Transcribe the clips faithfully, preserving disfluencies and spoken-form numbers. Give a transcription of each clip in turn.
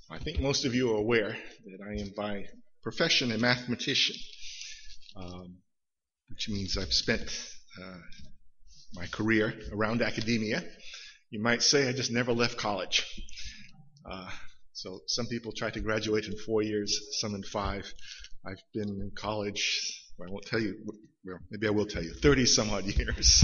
I think most of you are aware that I am by profession a mathematician, um, which means I've spent uh, my career around academia. You might say I just never left college. Uh, so some people try to graduate in four years, some in five. I've been in college, well, I won't tell you, well, maybe I will tell you, thirty some odd years.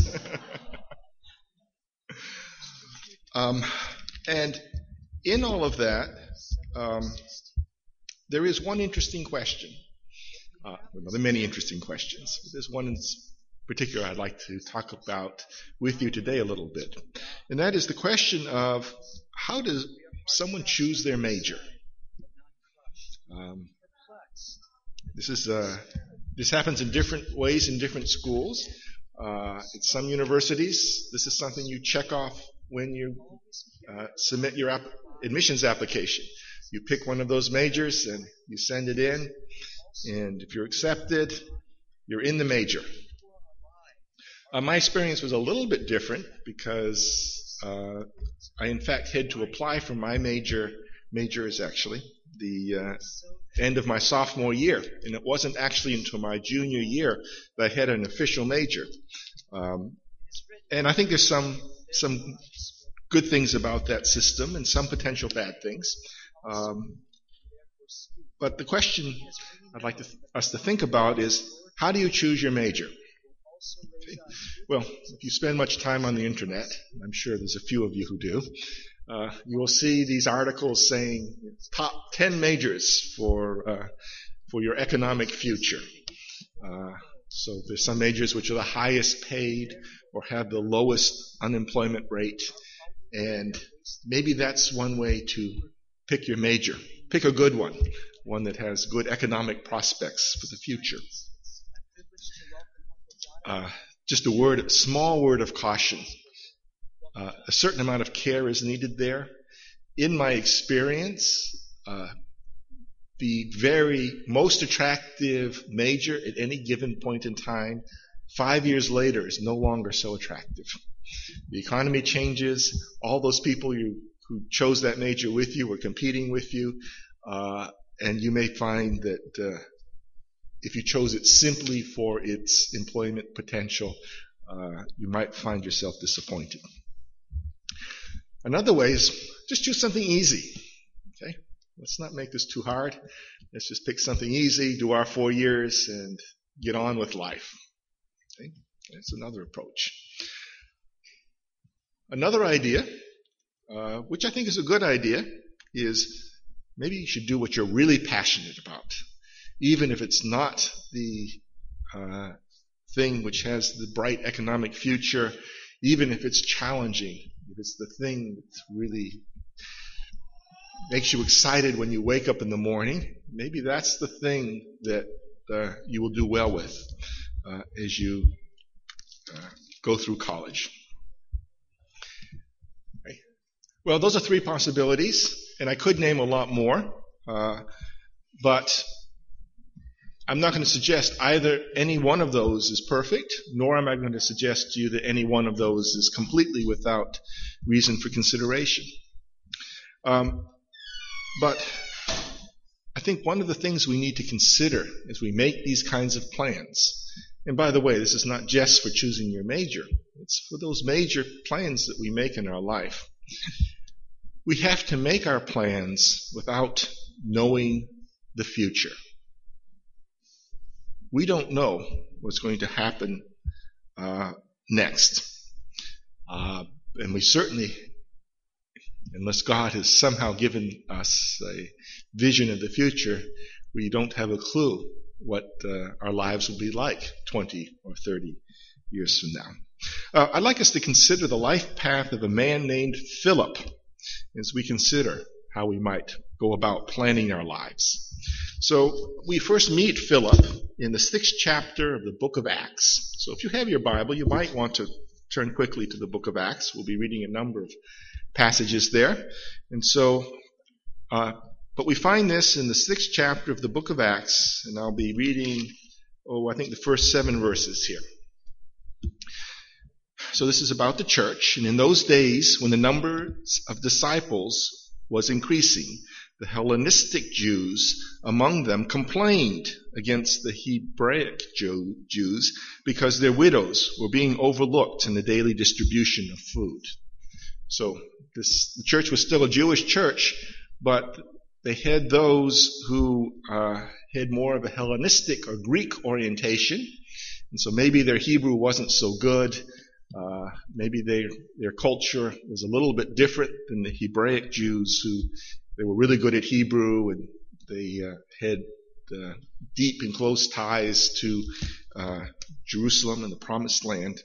um, and in all of that, um, there is one interesting question. Uh, well, there are many interesting questions, but there's one in particular I'd like to talk about with you today a little bit. And that is the question of how does someone choose their major? Um, this is uh, this happens in different ways in different schools. Uh, at some universities, this is something you check off when you uh, submit your app- admissions application. You pick one of those majors and you send it in, and if you're accepted, you're in the major. Uh, my experience was a little bit different because uh, I, in fact, had to apply for my major. Major is actually the uh, end of my sophomore year, and it wasn't actually until my junior year that I had an official major. Um, and I think there's some some good things about that system and some potential bad things. Um, but the question I'd like to th- us to think about is, how do you choose your major? Okay. Well, if you spend much time on the internet, I'm sure there's a few of you who do, uh, you will see these articles saying top ten majors for uh, for your economic future. Uh, so there's some majors which are the highest paid or have the lowest unemployment rate, and maybe that's one way to pick your major. Pick a good one, one that has good economic prospects for the future. Uh, just a word, a small word of caution. Uh, a certain amount of care is needed there. In my experience, uh, the very most attractive major at any given point in time, five years later, is no longer so attractive. The economy changes. All those people you who chose that major with you were competing with you, uh, and you may find that uh, if you chose it simply for its employment potential, uh, you might find yourself disappointed. Another way is just choose something easy. Okay, let's not make this too hard. Let's just pick something easy, do our four years, and get on with life. Okay, that's another approach. Another idea, uh, which I think is a good idea, is maybe you should do what you're really passionate about, even if it's not the uh, thing which has the bright economic future, even if it's challenging, if it's the thing that really makes you excited when you wake up in the morning, maybe that's the thing that uh, you will do well with uh, as you uh, go through college. Okay. Well, those are three possibilities, and I could name a lot more, uh, but I'm not going to suggest either any one of those is perfect, nor am I going to suggest to you that any one of those is completely without reason for consideration. Um, but I think one of the things we need to consider as we make these kinds of plans, and by the way, this is not just for choosing your major, it's for those major plans that we make in our life. We have to make our plans without knowing the future. We don't know what's going to happen uh, next. Uh, and we certainly, unless God has somehow given us a vision of the future, we don't have a clue what uh, our lives will be like twenty or thirty years from now. Uh, I'd like us to consider the life path of a man named Philip as we consider how we might go about planning our lives. So we first meet Philip in the sixth chapter of the book of Acts. So if you have your Bible, you might want to turn quickly to the book of Acts. We'll be reading a number of passages there. And so, uh, but we find this in the sixth chapter of the book of Acts, and I'll be reading, oh, I think the first seven verses here. So this is about the church. And in those days, when the number of disciples was increasing, the Hellenistic Jews among them complained against the Hebraic Jew, Jews because their widows were being overlooked in the daily distribution of food. So this, the church was still a Jewish church, but they had those who uh, had more of a Hellenistic or Greek orientation, and so maybe their Hebrew wasn't so good. Uh, maybe they, their culture was a little bit different than the Hebraic Jews, who they were really good at Hebrew, and they uh, had uh, deep and close ties to uh, Jerusalem and the Promised Land.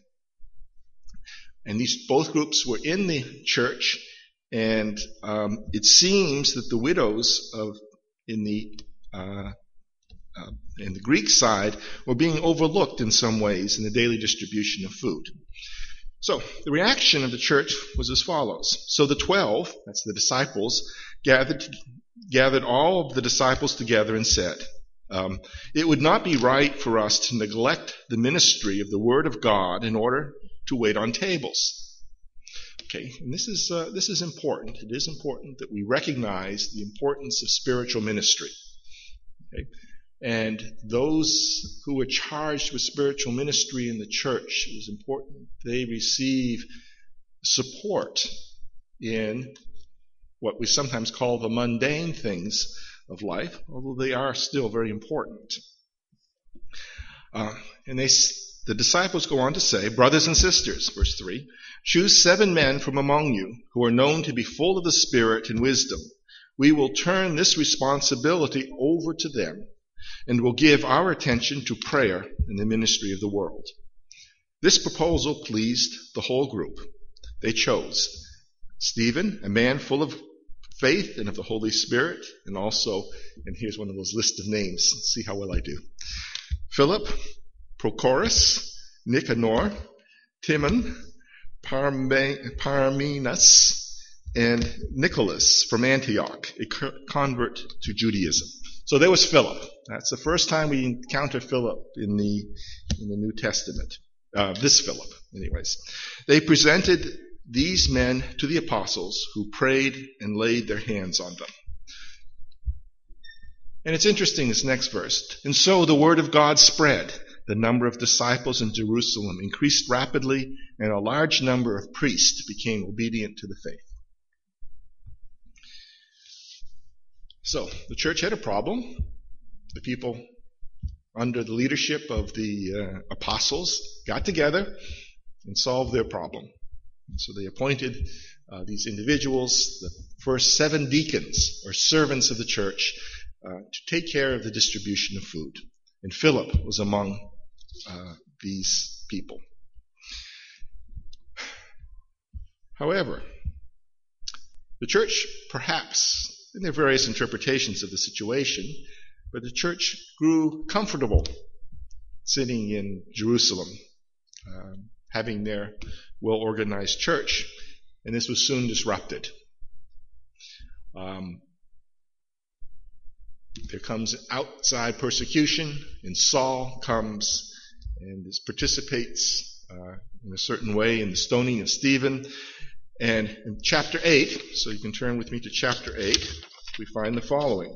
And these both groups were in the church, and um, it seems that the widows of in the uh, uh, in the Greek side were being overlooked in some ways in the daily distribution of food. So the reaction of the church was as follows. So the twelve, that's the disciples, gathered gathered all of the disciples together and said, um, it would not be right for us to neglect the ministry of the Word of God in order to wait on tables. Okay, and this is uh, this is important. It is important that we recognize the importance of spiritual ministry. Okay, and those who are charged with spiritual ministry in the church, it is important they receive support in what we sometimes call the mundane things of life, although they are still very important. Uh, and they, the disciples go on to say, brothers and sisters, verse three, choose seven men from among you who are known to be full of the Spirit and wisdom. We will turn this responsibility over to them and will give our attention to prayer and the ministry of the world. This proposal pleased the whole group. They chose Stephen, a man full of faith and of the Holy Spirit, and also, and here's one of those lists of names, let's see how well I do. Philip, Prochorus, Nicanor, Timon, Parmenas, and Nicholas from Antioch, a convert to Judaism. So there was Philip. That's the first time we encounter Philip in the in the New Testament. Uh, this Philip, anyways. They presented these men to the apostles, who prayed and laid their hands on them. And it's interesting, this next verse. And so the word of God spread. The number of disciples in Jerusalem increased rapidly, and a large number of priests became obedient to the faith. So the church had a problem. The people under the leadership of the uh, apostles got together and solved their problem. And so they appointed uh, these individuals, the first seven deacons or servants of the church, uh, to take care of the distribution of food. And Philip was among uh, these people. However, the church, perhaps, in their various interpretations of the situation, but the church grew comfortable sitting in Jerusalem, uh, having their well-organized church, and this was soon disrupted. Um, there comes outside persecution, and Saul comes and participates uh, in a certain way in the stoning of Stephen. And in chapter eight, so you can turn with me to chapter eight, we find the following.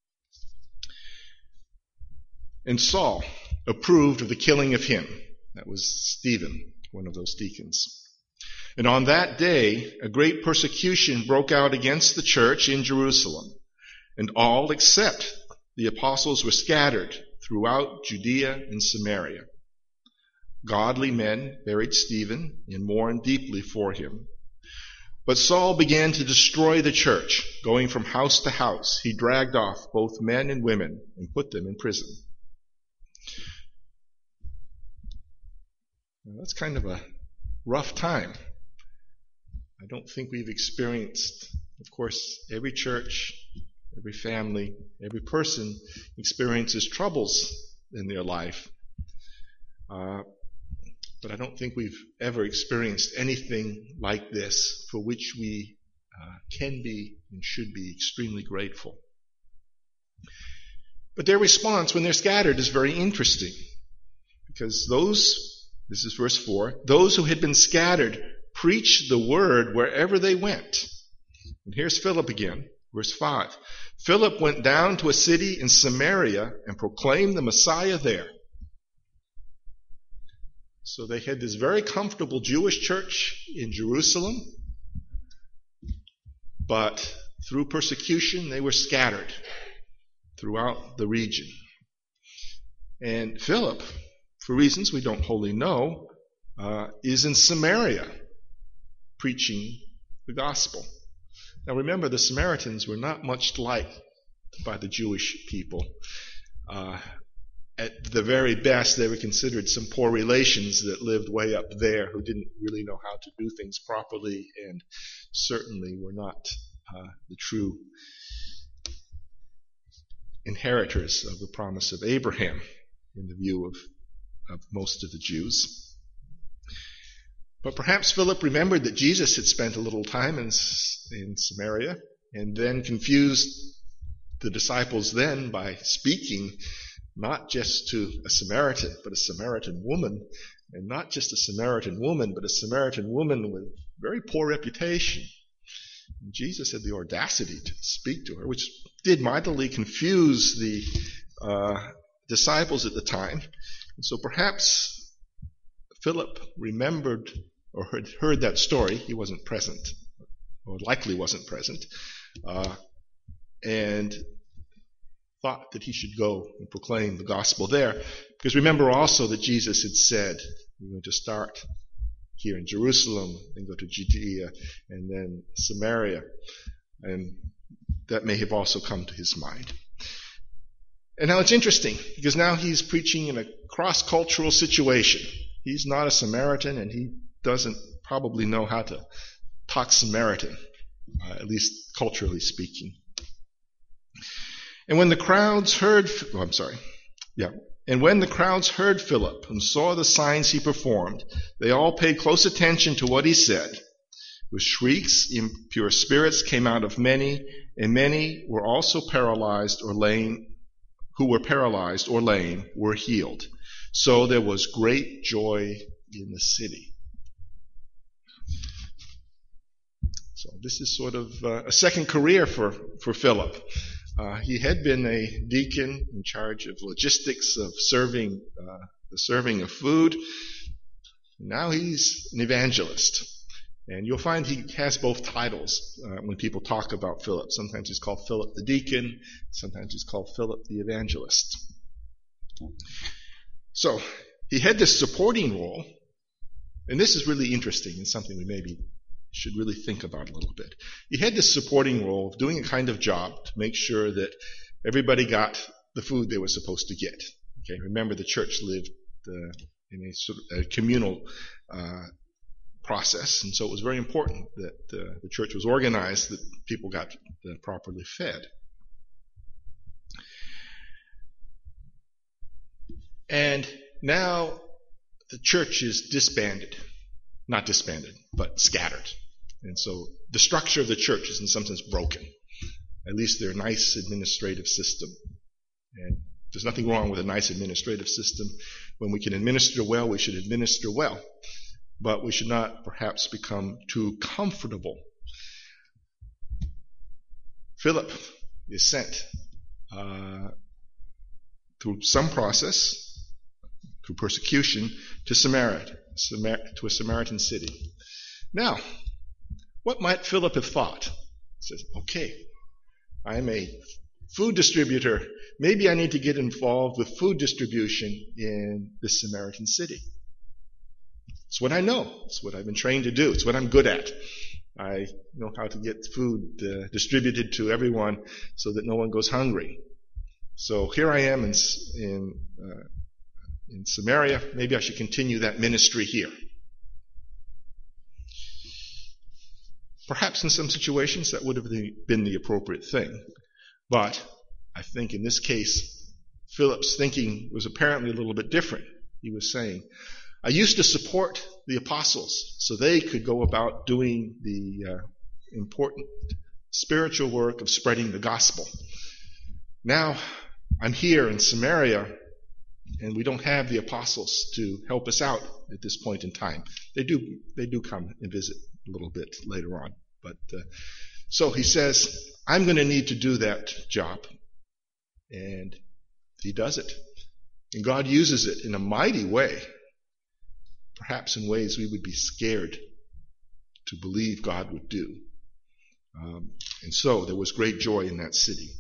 And Saul approved of the killing of him. That was Stephen, one of those deacons. And on that day, a great persecution broke out against the church in Jerusalem, and all except the apostles were scattered throughout Judea and Samaria. Godly men buried Stephen and mourned deeply for him. But Saul began to destroy the church. Going from house to house, he dragged off both men and women and put them in prison. Now, that's kind of a rough time. I don't think we've experienced, of course, every church, every family, every person experiences troubles in their life. Uh, but I don't think we've ever experienced anything like this for which we uh, can be and should be extremely grateful. But their response when they're scattered is very interesting, because those, this is verse four, those who had been scattered preached the word wherever they went. And here's Philip again. Verse five, Philip went down to a city in Samaria and proclaimed the Messiah there. So they had this very comfortable Jewish church in Jerusalem, but through persecution they were scattered throughout the region. And Philip, for reasons we don't wholly know, uh, is in Samaria preaching the gospel. Now remember, the Samaritans were not much liked by the Jewish people. Uh, at the very best, they were considered some poor relations that lived way up there who didn't really know how to do things properly, and certainly were not uh, the true inheritors of the promise of Abraham in the view of, of most of the Jews. But perhaps Philip remembered that Jesus had spent a little time in, in Samaria and then confused the disciples then by speaking not just to a Samaritan, but a Samaritan woman, and not just a Samaritan woman, but a Samaritan woman with very poor reputation. And Jesus had the audacity to speak to her, which did mightily confuse the uh, disciples at the time. And so perhaps Philip remembered or heard, heard that story. He wasn't present, or likely wasn't present, uh, and thought that he should go and proclaim the gospel there. Because remember also that Jesus had said, we're going to start here in Jerusalem, then go to Judea, and then Samaria. And that may have also come to his mind. And now it's interesting, because now he's preaching in a cross-cultural situation. He's not a Samaritan, and he doesn't probably know how to talk Samaritan, uh, at least culturally speaking. And when the crowds heard, oh, I'm sorry, yeah. And when the crowds heard Philip and saw the signs he performed, they all paid close attention to what he said. With shrieks, impure spirits came out of many, and many were also paralyzed or lame, who were paralyzed or lame were healed. So there was great joy in the city. So this is sort of uh, a second career for, for Philip. Uh, he had been a deacon in charge of logistics of serving uh, the serving of food. Now he's an evangelist. And you'll find he has both titles uh, when people talk about Philip. Sometimes he's called Philip the deacon. Sometimes he's called Philip the evangelist. So he had this supporting role. And this is really interesting and something we maybe should really think about a little bit. He had this supporting role of doing a kind of job to make sure that everybody got the food they were supposed to get. Okay, remember the church lived uh, in a sort of a communal uh, process, and so it was very important that uh, the church was organized, that people got uh, properly fed. And now the church is disbanded. Not disbanded, but scattered. And so the structure of the church is in some sense broken. At least their nice administrative system. And there's nothing wrong with a nice administrative system. When we can administer well, we should administer well. But we should not perhaps become too comfortable. Philip is sent uh, through some process, through persecution, to Samaria. to a Samaritan city. Now, what might Philip have thought? He says, okay, I'm a food distributor. Maybe I need to get involved with food distribution in this Samaritan city. It's what I know. It's what I've been trained to do. It's what I'm good at. I know how to get food uh, distributed to everyone so that no one goes hungry. So here I am in, in uh, in Samaria. Maybe I should continue that ministry here. Perhaps in some situations that would have been the appropriate thing. But I think in this case, Philip's thinking was apparently a little bit different. He was saying, I used to support the apostles so they could go about doing the uh, important spiritual work of spreading the gospel. Now I'm here in Samaria, and we don't have the apostles to help us out at this point in time. They do, they do come and visit a little bit later on. But uh, so he says, I'm going to need to do that job. And he does it. And God uses it in a mighty way, perhaps in ways we would be scared to believe God would do. Um, and so there was great joy in that city.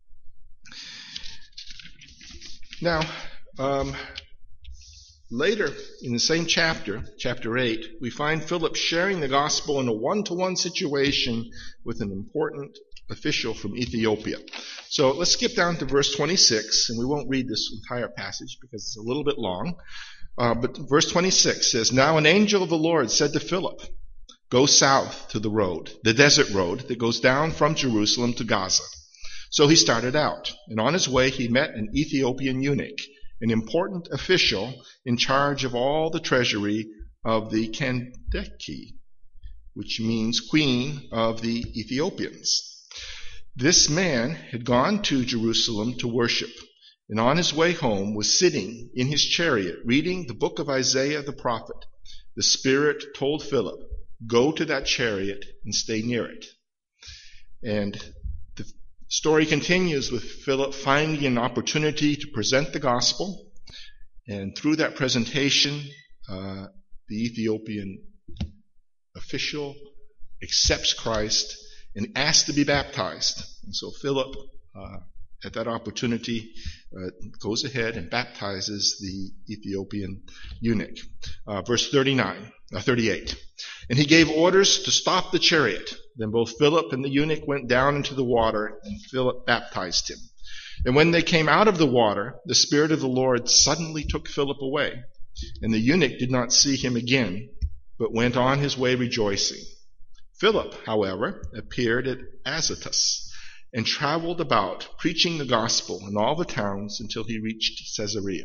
Now, um, later in the same chapter, chapter eight, we find Philip sharing the gospel in a one-to-one situation with an important official from Ethiopia. So let's skip down to verse twenty-six, and we won't read this entire passage because it's a little bit long. Uh, but verse twenty-six says, "Now an angel of the Lord said to Philip, 'Go south to the road, the desert road that goes down from Jerusalem to Gaza.' So he started out, and on his way he met an Ethiopian eunuch, an important official in charge of all the treasury of the Kandake, which means queen of the Ethiopians. This man had gone to Jerusalem to worship, and on his way home was sitting in his chariot reading the book of Isaiah the prophet. The Spirit told Philip, 'Go to that chariot and stay near it.'" And the story continues with Philip finding an opportunity to present the gospel, and through that presentation, uh, the Ethiopian official accepts Christ and asks to be baptized. And so Philip, uh, at that opportunity, uh, goes ahead and baptizes the Ethiopian eunuch. Uh, verse thirty-nine, uh, thirty-eight. "And he gave orders to stop the chariot. Then both Philip and the eunuch went down into the water, and Philip baptized him. And when they came out of the water, the Spirit of the Lord suddenly took Philip away. And the eunuch did not see him again, but went on his way rejoicing. Philip, however, appeared at Azotus and traveled about, preaching the gospel in all the towns until he reached Caesarea."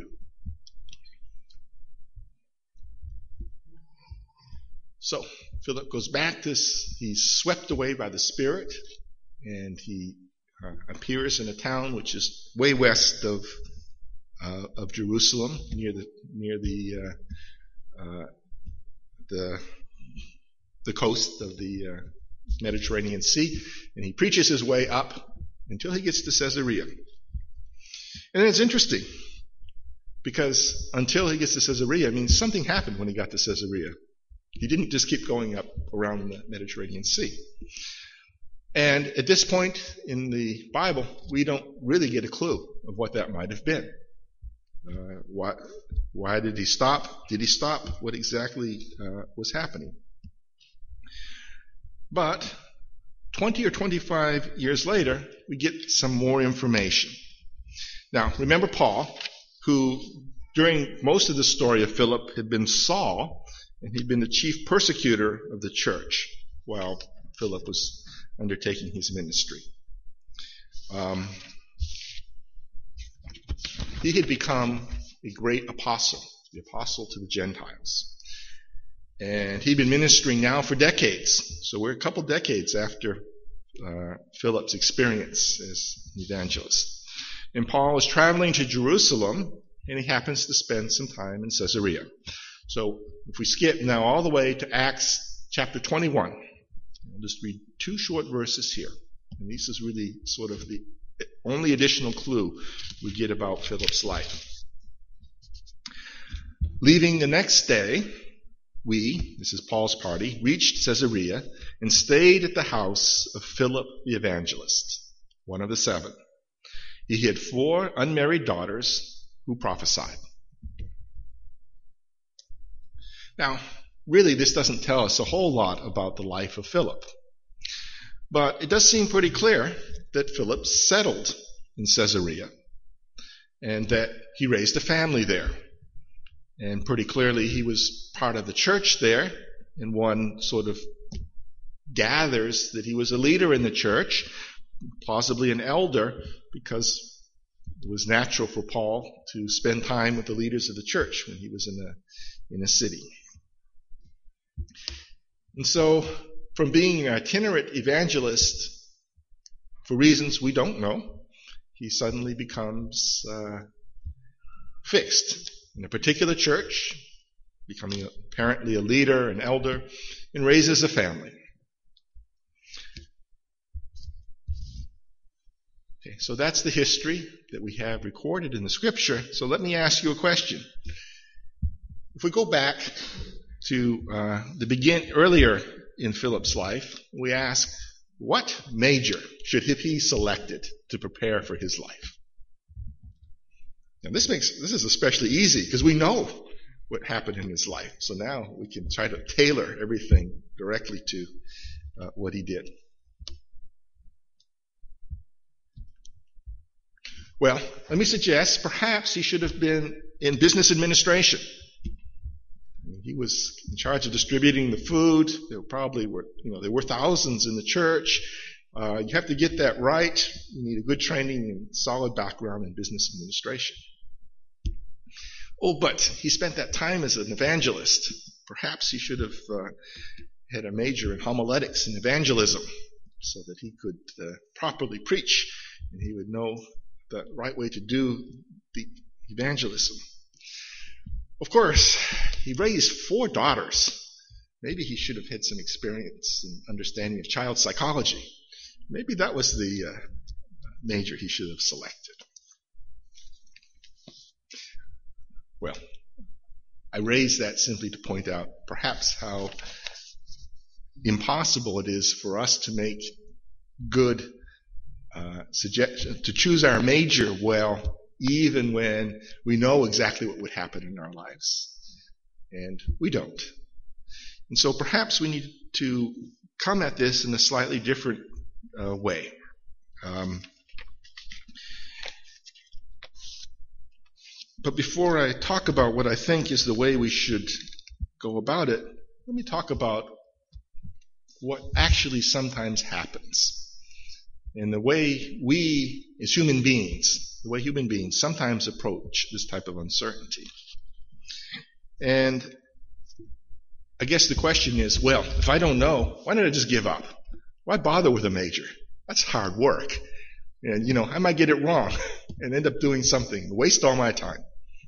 So Philip goes back to, he's swept away by the Spirit, and he uh, appears in a town which is way west of uh, of Jerusalem, near the near the uh, uh, the the coast of the uh, Mediterranean Sea, and he preaches his way up until he gets to Caesarea. And it's interesting, because until he gets to Caesarea, I mean, something happened when he got to Caesarea. He didn't just keep going up around the Mediterranean Sea. And at this point in the Bible, we don't really get a clue of what that might have been. Uh, why, why did he stop? Did he stop? What exactly uh, was happening? But twenty or twenty-five years later, we get some more information. Now, remember Paul, who during most of the story of Philip had been Saul, and he'd been the chief persecutor of the church while Philip was undertaking his ministry. Um, he had become a great apostle, the apostle to the Gentiles. And he'd been ministering now for decades. So we're a couple decades after uh, Philip's experience as an evangelist. And Paul is traveling to Jerusalem, and he happens to spend some time in Caesarea. So if we skip now all the way to Acts chapter twenty-one, I'll just read two short verses here. And this is really sort of the only additional clue we get about Philip's life. "Leaving the next day, we," this is Paul's party, "reached Caesarea and stayed at the house of Philip the evangelist, one of the seven. He had four unmarried daughters who prophesied." Now, really, this doesn't tell us a whole lot about the life of Philip. But it does seem pretty clear that Philip settled in Caesarea and that he raised a family there. And pretty clearly he was part of the church there, and one sort of gathers that he was a leader in the church, possibly an elder, because it was natural for Paul to spend time with the leaders of the church when he was in a, in a city. And so, from being an itinerant evangelist, for reasons we don't know, he suddenly becomes uh, fixed in a particular church, becoming apparently a leader, an elder, and raises a family. Okay, so that's the history that we have recorded in the Scripture. So let me ask you a question. If we go back to uh, the begin earlier in Philip's life, we ask, what major should he be selected to prepare for his life? Now this makes this is especially easy because we know what happened in his life. So now we can try to tailor everything directly to uh, what he did. Well, let me suggest perhaps he should have been in business administration. He was in charge of distributing the food. There probably were, you know, there were thousands in the church. Uh, you have to get that right. You need a good training and solid background in business administration. Oh, but he spent that time as an evangelist. Perhaps he should have uh, had a major in homiletics and evangelism so that he could uh, properly preach and he would know the right way to do the evangelism. Of course, he raised four daughters. Maybe he should have had some experience and understanding of child psychology. Maybe that was the uh, major he should have selected. Well, I raise that simply to point out perhaps how impossible it is for us to make good uh, suggestions, to choose our major well, even when we know exactly what would happen in our lives. And we don't. And so perhaps we need to come at this in a slightly different uh, way. Um, but before I talk about what I think is the way we should go about it, let me talk about what actually sometimes happens. And the way we, as human beings, the way human beings sometimes approach this type of uncertainty. And I guess the question is, well, if I don't know, why don't I just give up? Why bother with a major? That's hard work. And, you know, I might get it wrong and end up doing something, waste all my time.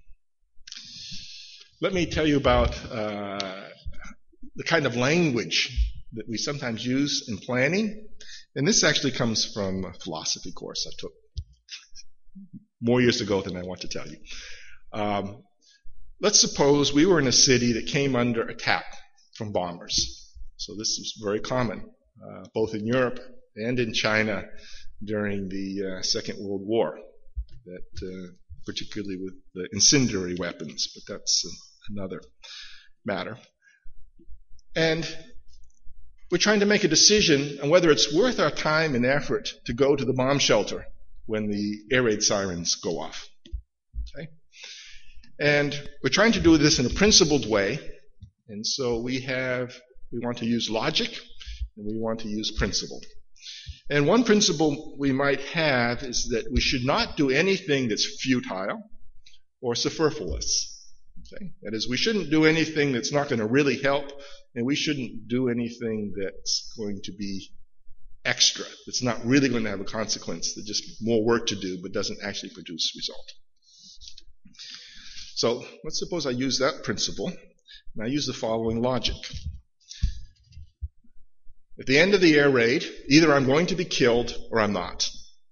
Let me tell you about uh, the kind of language that we sometimes use in planning. And this actually comes from a philosophy course I took more years ago than I want to tell you. Um, let's suppose we were in a city that came under attack from bombers. So this was very common, uh, both in Europe and in China during the uh, Second World War, that uh, particularly with the incendiary weapons, but that's uh, another matter. And we're trying to make a decision on whether it's worth our time and effort to go to the bomb shelter when the air raid sirens go off. Okay? And we're trying to do this in a principled way, and so we have, we want to use logic, and we want to use principle. And one principle we might have is that we should not do anything that's futile or superfluous. Okay? That is, we shouldn't do anything that's not going to really help, and we shouldn't do anything that's going to be extra, that's not really going to have a consequence, that's just more work to do but doesn't actually produce result. So let's suppose I use that principle, and I use the following logic. At the end of the air raid, either I'm going to be killed or I'm not.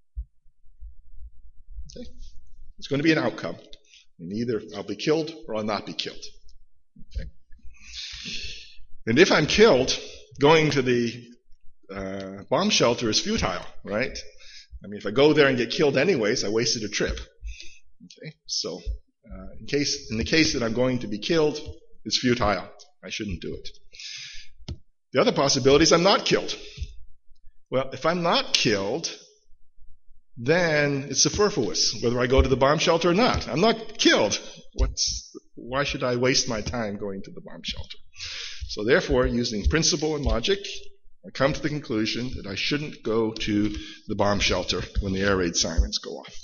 Okay? It's going to be an outcome. And either I'll be killed or I'll not be killed. Okay? And if I'm killed, going to the uh, bomb shelter is futile, right? I mean, if I go there and get killed anyways, I wasted a trip. Okay? So, uh, in case, in the case that I'm going to be killed, it's futile. I shouldn't do it. The other possibility is I'm not killed. Well, if I'm not killed, then it's superfluous whether I go to the bomb shelter or not. I'm not killed. What's, why should I waste my time going to the bomb shelter? So therefore, using principle and logic, I come to the conclusion that I shouldn't go to the bomb shelter when the air raid sirens go off.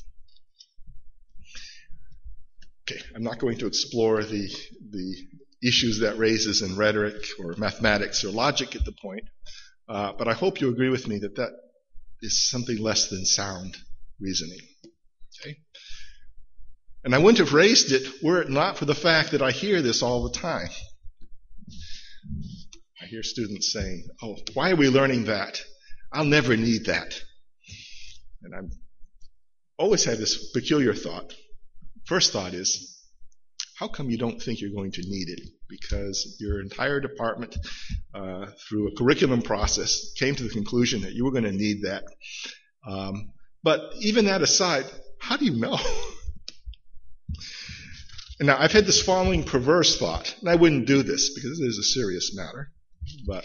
Okay, I'm not going to explore the, the issues that raises in rhetoric or mathematics or logic at the point, uh, but I hope you agree with me that that is something less than sound reasoning. Okay? And I wouldn't have raised it were it not for the fact that I hear this all the time. I hear students saying, oh, why are we learning that? I'll never need that. And I'm always had this peculiar thought. First thought is, how come you don't think you're going to need it? Because your entire department, uh, through a curriculum process, came to the conclusion that you were going to need that. Um, but even that aside, how do you know? And now, I've had this following perverse thought, and I wouldn't do this because it is a serious matter, but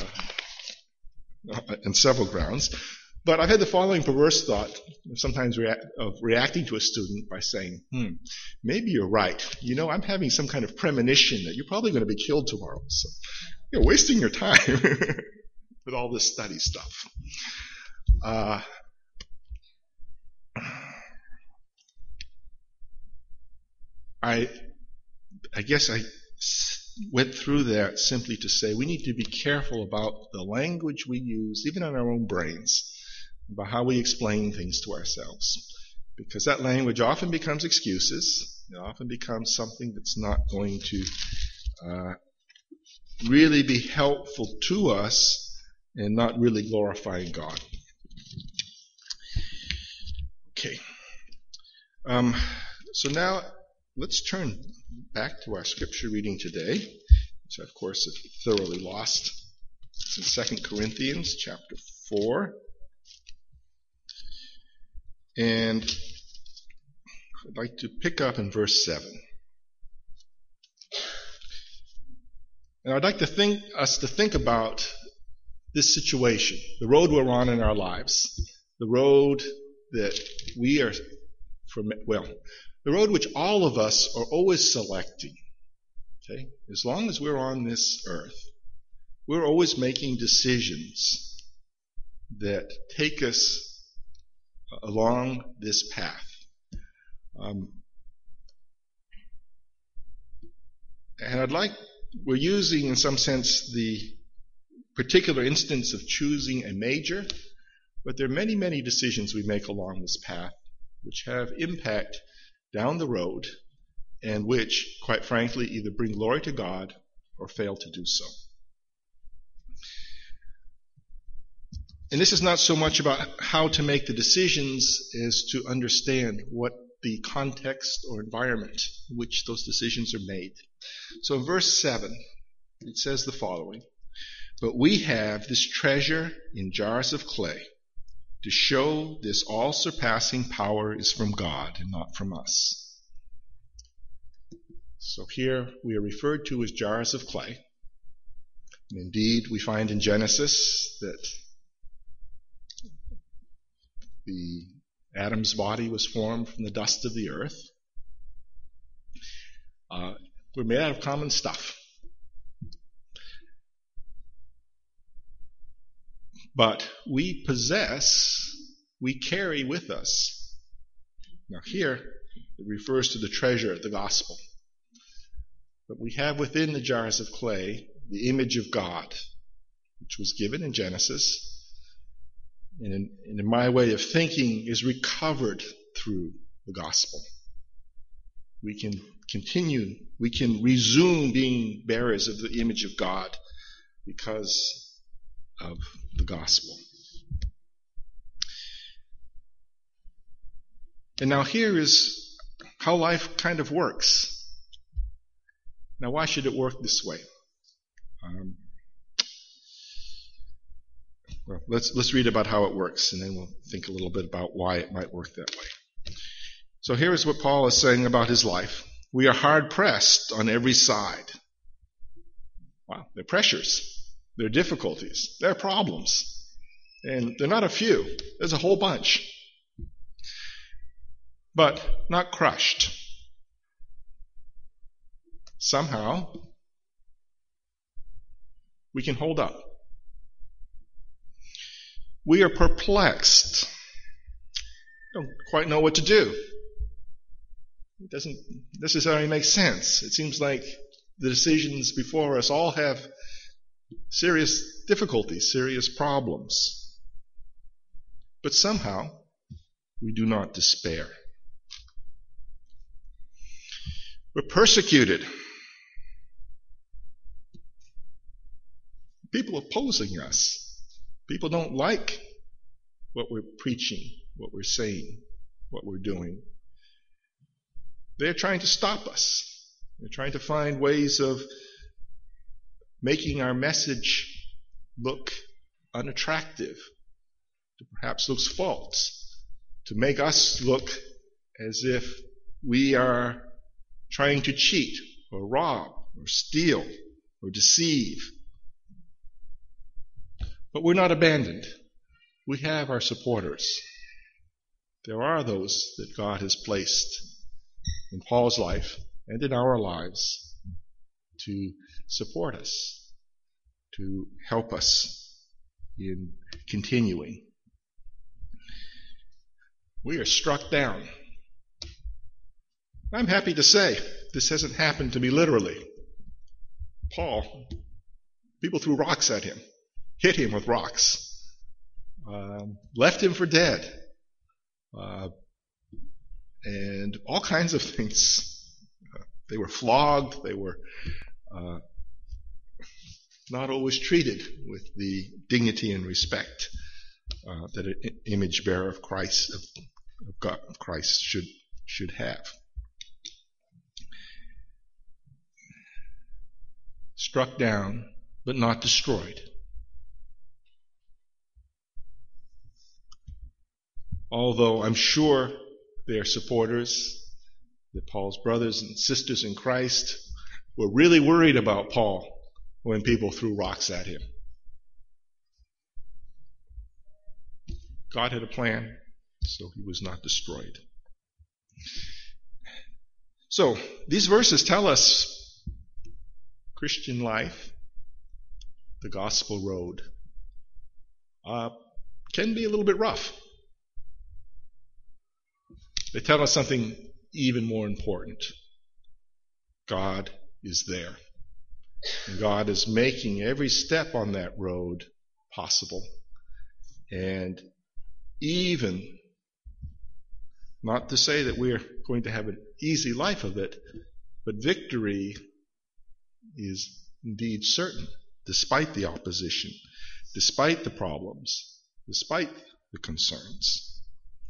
uh, on several grounds. But I've had the following perverse thought, sometimes rea- of reacting to a student by saying, hmm, maybe you're right. You know, I'm having some kind of premonition that you're probably going to be killed tomorrow. So you're wasting your time with all this study stuff. Uh, I, I guess I went through that simply to say we need to be careful about the language we use, even in our own brains, about how we explain things to ourselves. Because that language often becomes excuses. It often becomes something that's not going to uh, really be helpful to us and not really glorifying God. Okay. Um, so now let's turn back to our scripture reading today, which I, of course, have thoroughly lost. It's in Second Corinthians chapter four. And I'd like to pick up in verse seven. And I'd like to think us to think about this situation, the road we're on in our lives, the road that we are, from, well, the road which all of us are always selecting. Okay? As long as we're on this earth, we're always making decisions that take us along this path. Um, and I'd like, we're using in some sense the particular instance of choosing a major, but there are many, many decisions we make along this path which have impact down the road and which, quite frankly, either bring glory to God or fail to do so. And this is not so much about how to make the decisions as to understand what the context or environment in which those decisions are made. So in verse seven, it says the following, "But we have this treasure in jars of clay to show this all-surpassing power is from God and not from us." So here we are referred to as jars of clay. And indeed, we find in Genesis that the Adam's body was formed from the dust of the earth. Uh, we're made out of common stuff. But we possess, we carry with us. Now here, it refers to the treasure of the gospel. But we have within the jars of clay the image of God, which was given in Genesis, and in, and in my way of thinking is recovered through the gospel. We can continue, we can resume being bearers of the image of God because of the gospel. And now here is how life kind of works. Now, why should it work this way? Um, well, let's let's read about how it works, and then we'll think a little bit about why it might work that way. So here is what Paul is saying about his life. We are hard pressed on every side. Wow, there are pressures, there are difficulties, there are problems, and they're not a few. There's a whole bunch, but not crushed. Somehow, we can hold up. We are perplexed. Don't quite know what to do. It doesn't necessarily make sense. It seems like the decisions before us all have serious difficulties, serious problems. But somehow, we do not despair. We're persecuted. People are opposing us. People don't like what we're preaching, what we're saying. what we're doing. They're trying to stop us. They're trying to find ways of making our message look unattractive, to perhaps look false, to make us look as if we are trying to cheat or rob or steal or deceive. But we're not abandoned. We have our supporters. There are those that God has placed in Paul's life and in our lives to support us, to help us in continuing. We are struck down. I'm happy to say this hasn't happened to me literally. Paul, people threw rocks at him, hit him with rocks, um, left him for dead, uh, and all kinds of things. Uh, they were flogged. They were uh, not always treated with the dignity and respect uh, that an image bearer of Christ, of, of God, of Christ should should have. Struck down, but not destroyed. Although I'm sure their supporters, that Paul's brothers and sisters in Christ, were really worried about Paul when people threw rocks at him. God had a plan, so he was not destroyed. So, these verses tell us Christian life, the gospel road, uh, can be a little bit rough. They tell us something even more important. God is there. And God is making every step on that road possible. And even, not to say that we're going to have an easy life of it, but victory is indeed certain, despite the opposition, despite the problems, despite the concerns.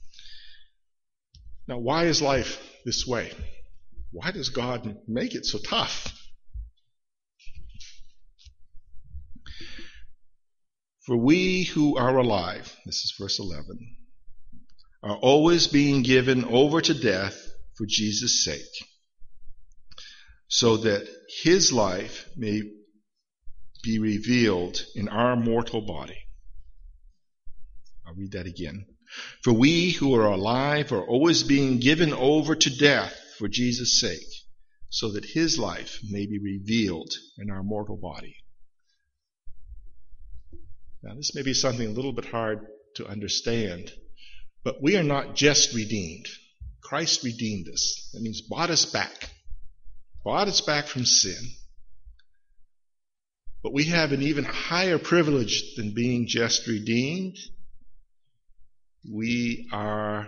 Now, why is life this way? Why does God make it so tough? For we who are alive, this is verse eleven, are always being given over to death for Jesus' sake, so that his life may be revealed in our mortal body. I'll read that again. For we who are alive are always being given over to death for Jesus' sake, so that his life may be revealed in our mortal body. Now, this may be something a little bit hard to understand, but we are not just redeemed. Christ redeemed us. That means bought us back. Bought us back from sin. But we have an even higher privilege than being just redeemed. We are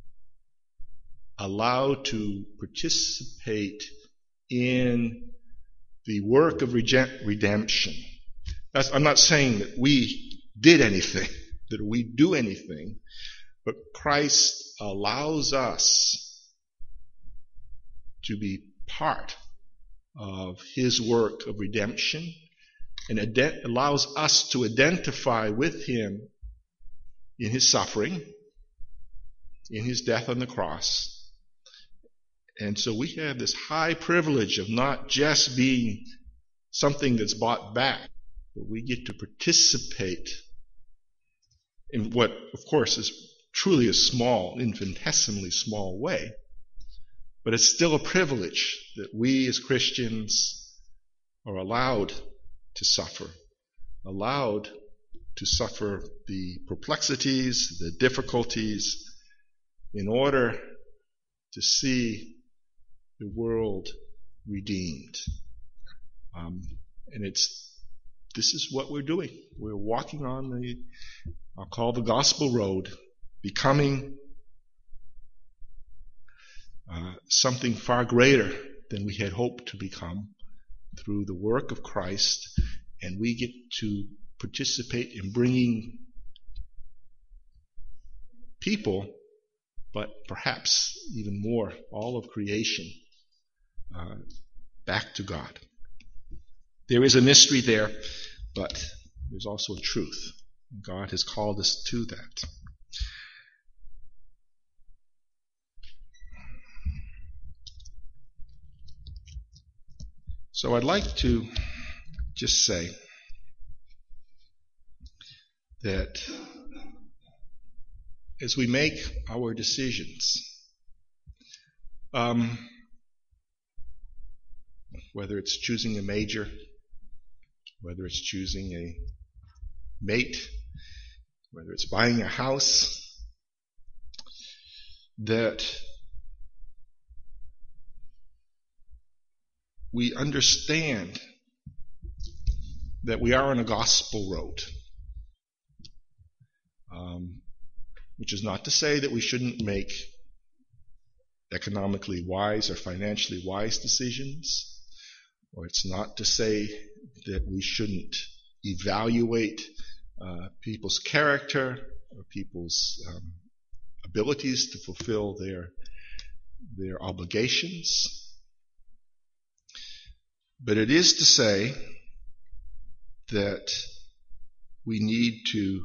allowed to participate in the work of redemption. That's, I'm not saying that we did anything, that we do anything, but Christ allows us to be part of his work of redemption and ident- allows us to identify with him in his suffering, in his death on the cross. And so we have this high privilege of not just being something that's bought back, but we get to participate in what, of course, is truly a small, infinitesimally small way. But it's still a privilege that we as Christians are allowed to suffer, allowed to suffer the perplexities, the difficulties, in order to see the world redeemed. Um, and it's this is what we're doing. We're walking on the, I'll call the gospel road, becoming uh, something far greater than we had hoped to become through the work of Christ, and we get to participate in bringing people but perhaps even more, all of creation uh, back to God. There is a mystery there, but there's also a truth. God has called us to that. So I'd like to just say that as we make our decisions, um, whether it's choosing a major, whether it's choosing a mate, whether it's buying a house, that we understand that we are on a gospel road. Um, which is not to say that we shouldn't make economically wise or financially wise decisions, or it's not to say that we shouldn't evaluate uh, people's character or people's um, abilities to fulfill their their obligations. But it is to say that we need to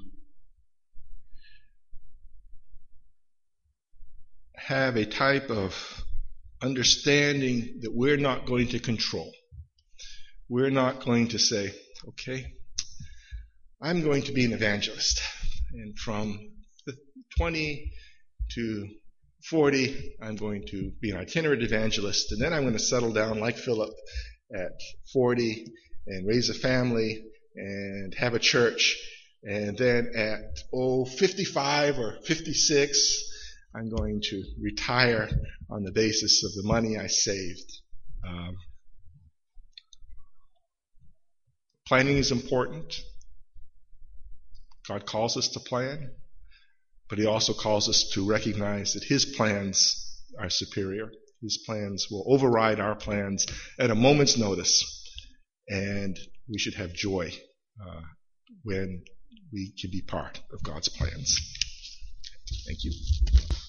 have a type of understanding that we're not going to control. We're not going to say, okay, I'm going to be an evangelist, and from twenty to forty, I'm going to be an itinerant evangelist, and then I'm going to settle down like Philip at forty and raise a family and have a church, and then at oh fifty-five or fifty-six, I'm going to retire on the basis of the money I saved. Um, planning is important. God calls us to plan, but He also calls us to recognize that His plans are superior. His plans will override our plans at a moment's notice, and we should have joy uh, when we can be part of God's plans. Thank you.